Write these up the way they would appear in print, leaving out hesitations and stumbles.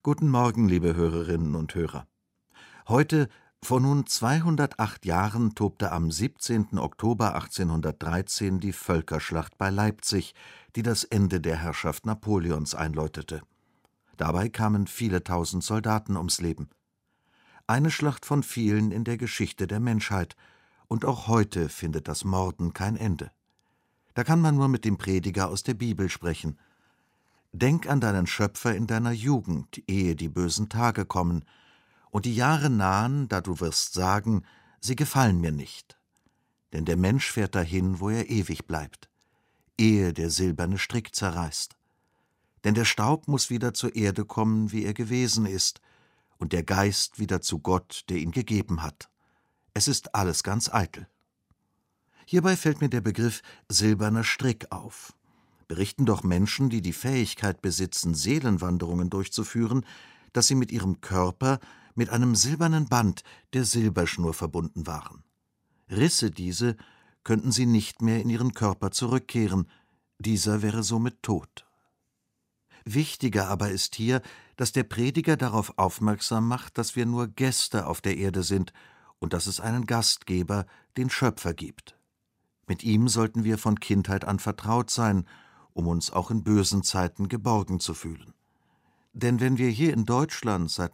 Guten Morgen, liebe Hörerinnen und Hörer. Heute, vor nun 208 Jahren, tobte am 17. Oktober 1813 die Völkerschlacht bei Leipzig, die das Ende der Herrschaft Napoleons einläutete. Dabei kamen viele tausend Soldaten ums Leben. Eine Schlacht von vielen in der Geschichte der Menschheit, und auch heute findet das Morden kein Ende. Da kann man nur mit dem Prediger aus der Bibel sprechen. Denk an deinen Schöpfer in deiner Jugend, ehe die bösen Tage kommen, und die Jahre nahen, da du wirst sagen, sie gefallen mir nicht. Denn der Mensch fährt dahin, wo er ewig bleibt, ehe der silberne Strick zerreißt. Denn der Staub muß wieder zur Erde kommen, wie er gewesen ist, und der Geist wieder zu Gott, der ihn gegeben hat. Es ist alles ganz eitel. Hierbei fällt mir der Begriff silberner Strick auf. Berichten doch Menschen, die die Fähigkeit besitzen, Seelenwanderungen durchzuführen, dass sie mit ihrem Körper mit einem silbernen Band der Silberschnur verbunden waren. Risse diese, könnten sie nicht mehr in ihren Körper zurückkehren, dieser wäre somit tot. Wichtiger aber ist hier, dass der Prediger darauf aufmerksam macht, dass wir nur Gäste auf der Erde sind und dass es einen Gastgeber, den Schöpfer, gibt. Mit ihm sollten wir von Kindheit an vertraut sein, um uns auch in bösen Zeiten geborgen zu fühlen. Denn wenn wir hier in Deutschland seit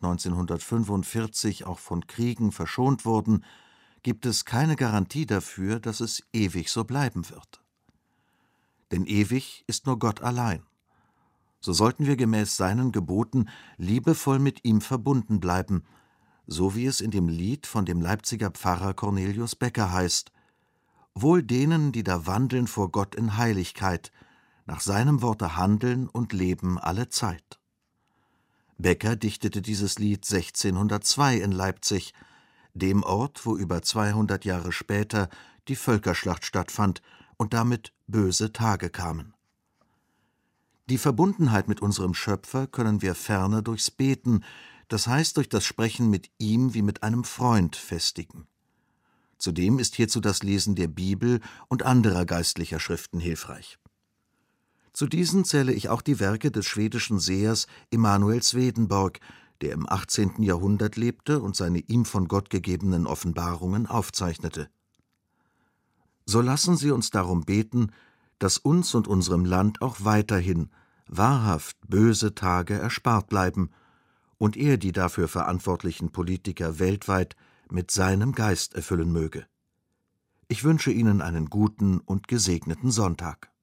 1945 auch von Kriegen verschont wurden, gibt es keine Garantie dafür, dass es ewig so bleiben wird. Denn ewig ist nur Gott allein. So sollten wir gemäß seinen Geboten liebevoll mit ihm verbunden bleiben, so wie es in dem Lied von dem Leipziger Pfarrer Cornelius Becker heißt: »Wohl denen, die da wandeln vor Gott in Heiligkeit, nach seinem Worte handeln und leben alle Zeit.« Becker dichtete dieses Lied 1602 in Leipzig, dem Ort, wo über 200 Jahre später die Völkerschlacht stattfand und damit böse Tage kamen. Die Verbundenheit mit unserem Schöpfer können wir ferner durchs Beten, das heißt durch das Sprechen mit ihm wie mit einem Freund, festigen. Zudem ist hierzu das Lesen der Bibel und anderer geistlicher Schriften hilfreich. Zu diesen zähle ich auch die Werke des schwedischen Sehers Emanuel Swedenborg, der im 18. Jahrhundert lebte und seine ihm von Gott gegebenen Offenbarungen aufzeichnete. So lassen Sie uns darum beten, dass uns und unserem Land auch weiterhin wahrhaft böse Tage erspart bleiben und er die dafür verantwortlichen Politiker weltweit mit seinem Geist erfüllen möge. Ich wünsche Ihnen einen guten und gesegneten Sonntag.